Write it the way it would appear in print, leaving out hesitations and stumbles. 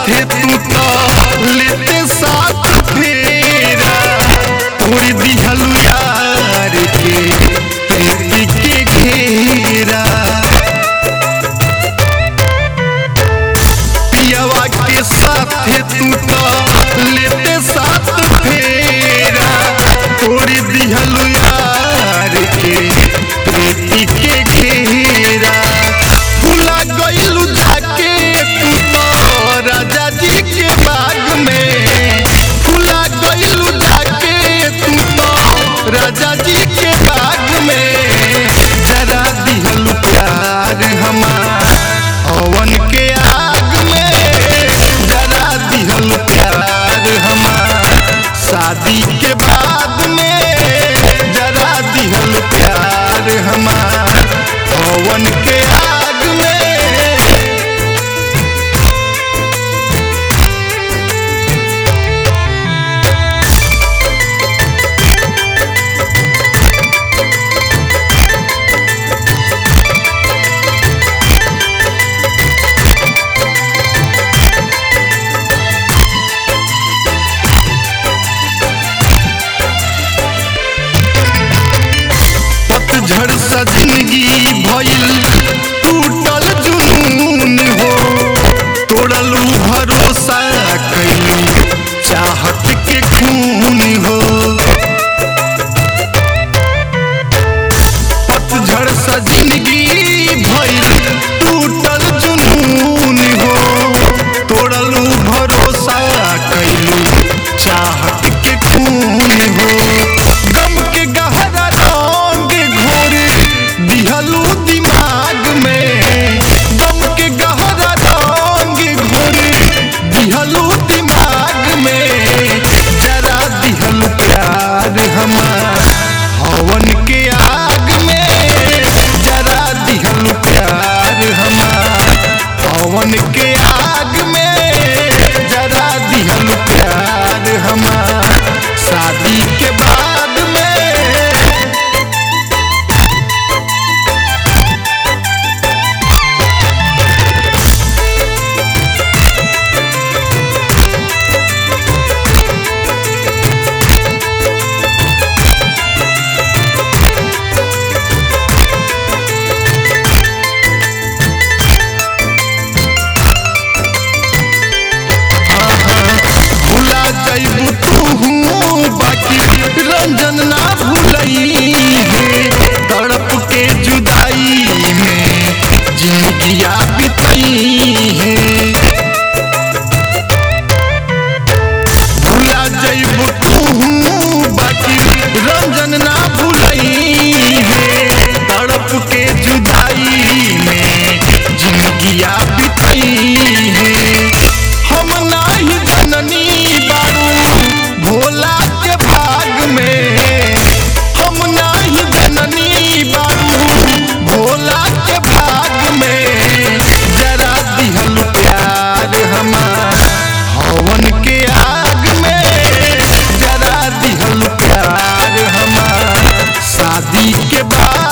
साथे तू तो लेते साथ फेरा तोड़ दिहलु यार के प्रीति के घेरा पियावा के साथे तू तो लेते साथ फेरा तोड़ दिहलु यार के प्रीति के घेरा भुला गइलु जाके तू तो राजा जी के बाग में भुला गइलु जाके तू तो राजा जी के बाग में जरा दिहलु प्यार हमार हवन के आग में जरा दिहलु प्यार हमार शादी के बाद में जरा दिहलु प्यार हमार हवन के आग में पतझड़ सा जिंदगी भइल टूटल जुनून हो तोड़लू भरोसा कैलू चाहत के खून हो पतझड़ सा जिंदगी भइल टूटल जुनून हो तोड़लू भरोसा कैलू चाहत के खून हो गम के गहरा दिहलू दिमाग में गम के गहरा रंग घोर दिहलू दिमाग में जरा दिहलू प्यार हमार हवन के आग में जरा दिहलू प्यार हमार हवन के आग में जरा दिहलू प्यार हमार शादी के बाद में जैबू तू बाकी रंजन ना भूलई है तड़प के जुदाई में जिंदगिया बितई है भूला जैबू तू बाकी रंजन ना भूलई है तड़प के जुदाई में जिंदगिया बितई है हम नाही जननी भोला के भाग में हम नाही जननी बाबू भोला के भाग में जरा दिहलु प्यार हमार हवन के आग में जरा दिहलु प्यार हमार शादी के बाद